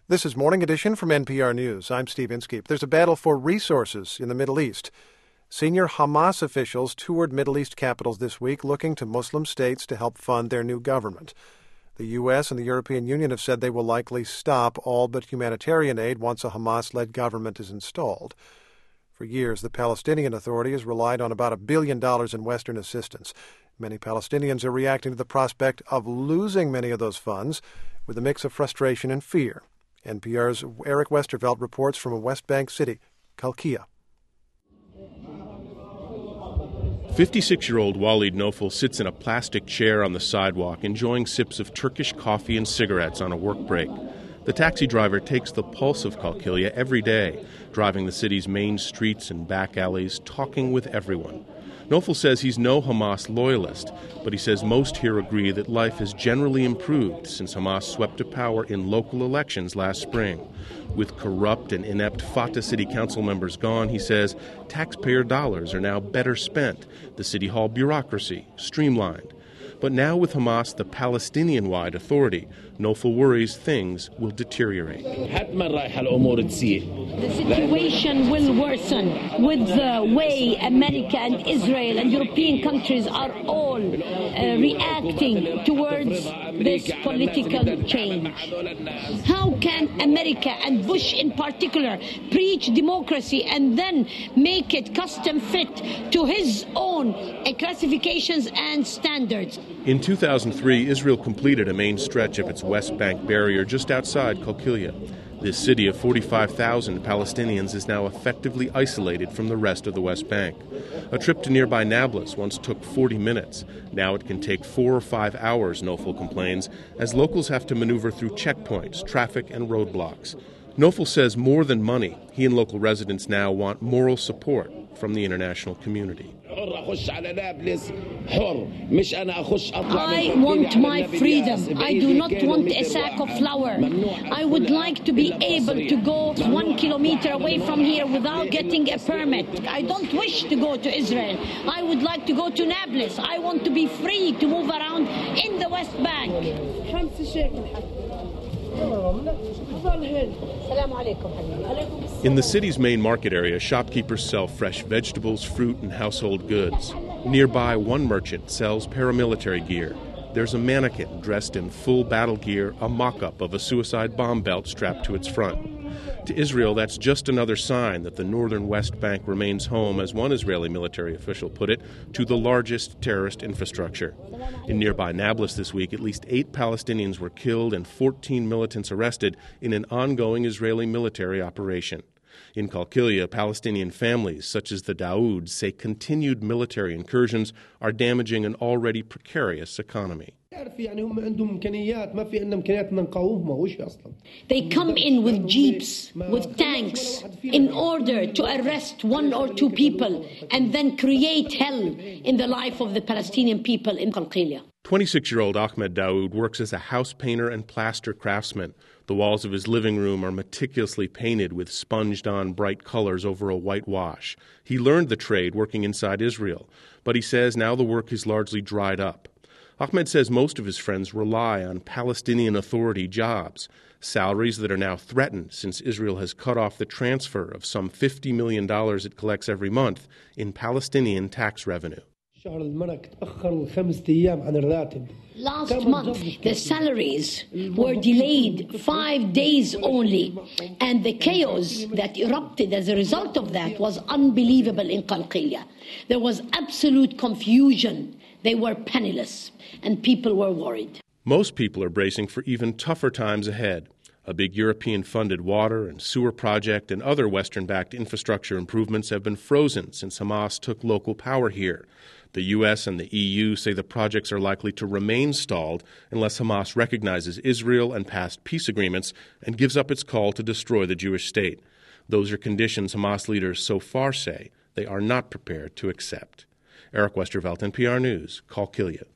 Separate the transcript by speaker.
Speaker 1: This is Morning Edition from NPR News. I'm Steve Inskeep. There's a battle for resources in the Middle East. Senior Hamas officials toured Middle East capitals this week looking to Muslim states to help fund their new government. The U.S. and the European Union have said they will likely stop all but humanitarian aid once a Hamas-led government is installed. For years, the Palestinian Authority has relied on about $1 billion in Western assistance. Many Palestinians are reacting to the prospect of losing many of those funds with a mix of frustration and fear. NPR's Eric Westervelt reports from a West Bank city, Qalqiya.
Speaker 2: 56-year-old Walid Nofel sits in a plastic chair on the sidewalk, enjoying sips of Turkish coffee and cigarettes on a work break. The taxi driver takes the pulse of Qalqiya every day, driving the city's main streets and back alleys, talking with everyone. Nofel says he's no Hamas loyalist, but he says most here agree that life has generally improved since Hamas swept to power in local elections last spring. With corrupt and inept Fatah city council members gone, he says, taxpayer dollars are now better spent, the city hall bureaucracy streamlined. But now with Hamas, the Palestinian-wide authority, Nofel worries things will deteriorate.
Speaker 3: The situation will worsen with the way America and Israel and European countries are all reacting towards this political change. How can America and Bush in particular preach democracy and then make it custom fit to his own classifications and standards?
Speaker 2: In 2003, Israel completed a main stretch of its West Bank barrier just outside Qalqiya. This city of 45,000 Palestinians is now effectively isolated from the rest of the West Bank. A trip to nearby Nablus once took 40 minutes. Now it can take 4 or 5 hours, Nofel complains, as locals have to maneuver through checkpoints, traffic, and roadblocks. Nofel says more than money, he and local residents now want moral support from the international community.
Speaker 3: I want my freedom. I do not want a sack of flour. I would like to be able to go 1 kilometer away from here without getting a permit. I don't wish to go to Israel. I would like to go to Nablus. I want to be free to move around in the West Bank.
Speaker 2: In the city's main market area, shopkeepers sell fresh vegetables, fruit, and household goods. Nearby, one merchant sells paramilitary gear. There's a mannequin dressed in full battle gear, a mock-up of a suicide bomb belt strapped to its front. To Israel, that's just another sign that the northern West Bank remains home, as one Israeli military official put it, to the largest terrorist infrastructure. In nearby Nablus this week, at least 8 Palestinians were killed and 14 militants arrested in an ongoing Israeli military operation. In Qalqiya, Palestinian families, such as the Daouds, say continued military incursions are damaging an already precarious economy.
Speaker 4: They
Speaker 3: come in with jeeps, with tanks, in order to arrest 1 or 2 people and then create hell in the life of the Palestinian people in Qalqiya.
Speaker 2: 26-year-old Ahmed Daoud works as a house painter and plaster craftsman. The walls of his living room are meticulously painted with sponged-on bright colors over a whitewash. He learned the trade working inside Israel, but he says now the work is largely dried up. Ahmed says most of his friends rely on Palestinian Authority jobs, salaries that are now threatened since Israel has cut off the transfer of some $50 million it collects every month in Palestinian tax revenue.
Speaker 3: Last month, the salaries were delayed 5 days only, and the chaos that erupted as a result of that was unbelievable in Qalqiya. There was absolute confusion. They were penniless, and people were worried.
Speaker 2: Most people are bracing for even tougher times ahead. A big European-funded water and sewer project and other Western-backed infrastructure improvements have been frozen since Hamas took local power here. The U.S. and the EU say the projects are likely to remain stalled unless Hamas recognizes Israel and past peace agreements and gives up its call to destroy the Jewish state. Those are conditions Hamas leaders so far say they are not prepared to accept. Eric Westervelt, NPR News, Qalqiya.